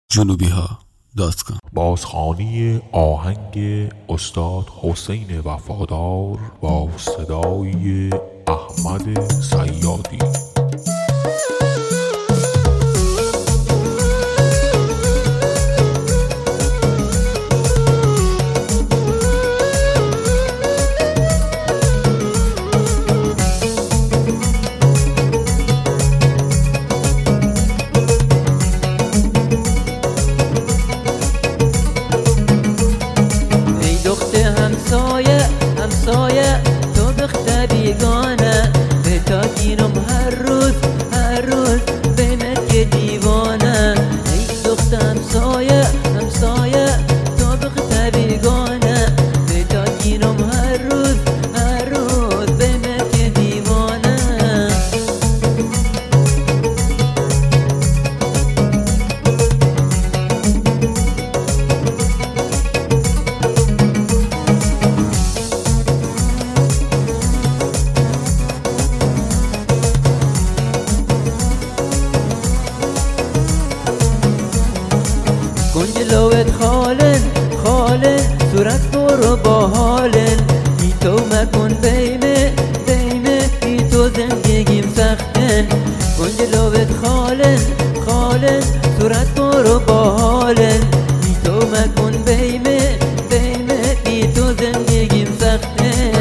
جنوبیها.com بازخوانی آهنگ استاد حسین وفادار با صدای احمد صیادی. همسایه تو بخت بیگانه به تاکینم هر روز به مکه دیوانه. ای دخت همسایه تو بخت بیگانه به تاکینم هر روز به مکه دیوانه. کنجلوت خالن صورت برو با حالن بی تو مکن بیمه بی تو زندگیم سختن. کنجلوت خالن صورت برو با حالن بی تو مکن بیمه بی تو زندگیم سختن.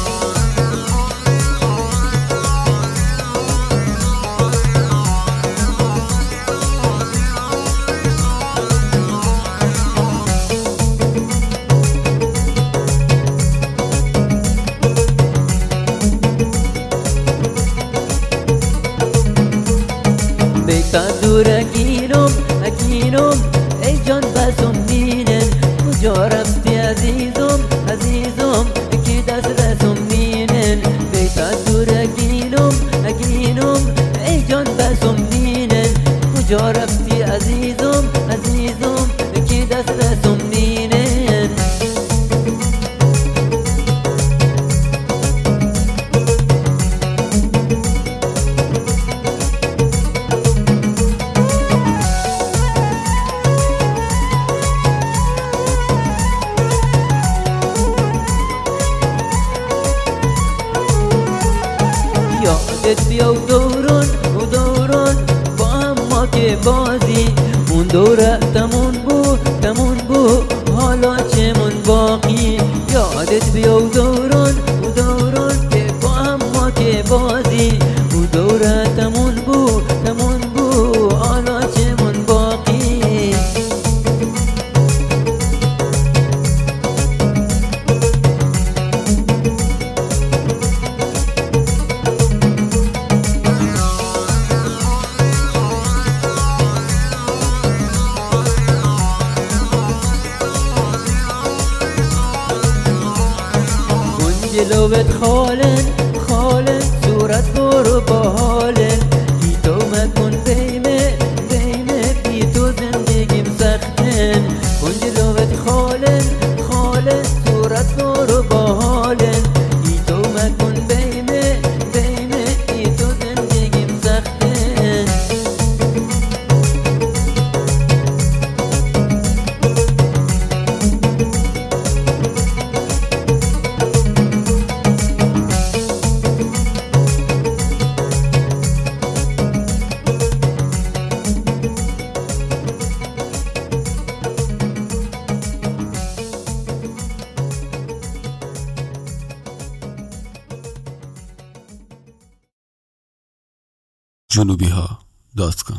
بیتا دور اکینم ای جان بسم مینن کجا رفتی عزیزم که دستم مینن. بیتا دور اکینم ای جان بسم مینن کجا رفتی عزیزم که دستم مینن. یادت بیا و دوران با هم ما که بازی اون دوره تمون بود حالا چمون باقی. یادت بیا و دوران که با هم ما که بازی اون دوره تمون بود حالا چمون باقی. جلوت خالن صورت برو با حالن بی تو مکن بیمه بی تو زندگیم سختن. کن جلوت خالن صورت برو با حالن بی تو مکن بیمه بی تو زندگیم سختن. جنوبیها.com